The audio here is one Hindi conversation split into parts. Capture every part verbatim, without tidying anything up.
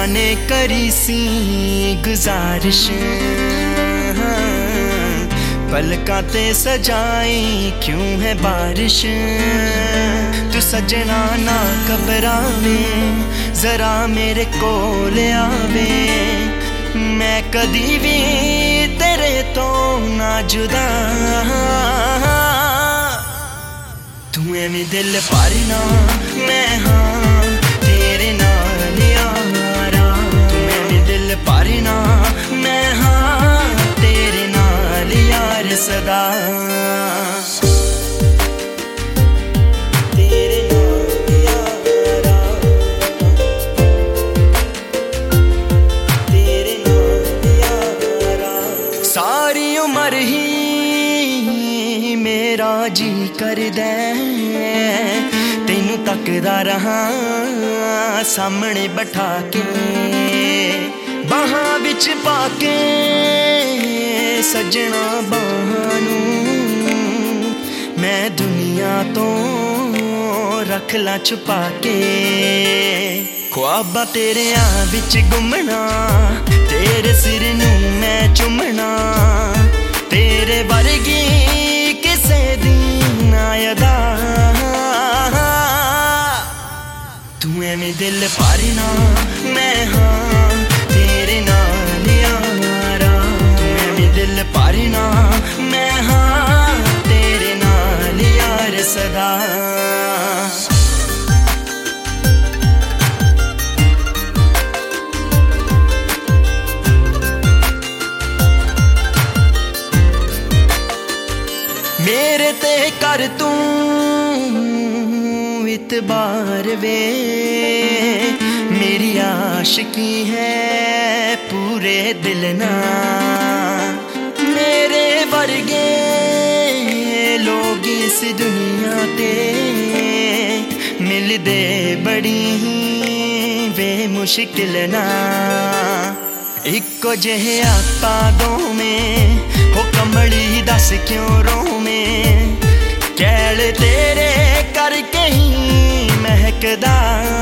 ने करी सी गुजारिश, पलकां ते सजाई क्यों है बारिश। तू सजना ना घबरावे, जरा मेरे कोल आवे, मैं कदी भी तेरे तो ना जुदा। तू एवें दिल भरना मैं हाँ तेरे नाल यारा, तू एवें दिल भरना मैं हाँ तेरे नाल यार सदा। तेरे नाल यारा, तेरे नाल यारा। सारी उम्र ही मेरा जी करदा तैनू तकदा रहा सामने बैठा के, बाहां विच पाके सजना बाहां नू। मैं दुनिया तो रख ला छुपा के, ख्वाबां तेरियां विच गुमना, तेरे सिर नू मैं चुमना, तेरे वर्गी किसे दी ना अदा। तू एवें दिल भरना मैं हाँ तेरे नाल यारा, तू एवें दिल भरना मैं हाँ तेरे नाल यार सदा। मेरे ते कर तू इतबार वे, मेरी आशिकी है पूरे दिल ना। मेरे वर्गे लोग इस दुनिया ते मिलदे बड़ी ही वे मुश्किल ना। इक्को जेहे आपां दोवें हो कमली दस क्यों रोवें, कैल तेरे करके ही महकदा।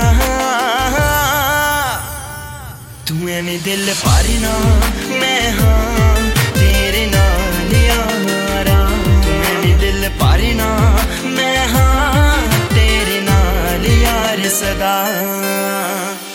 तू एवें दिल भरना मैं हाँ तेरे नाल यारा, तू एवें दिल भरना मैं हाँ तेरे नाल यार सदा।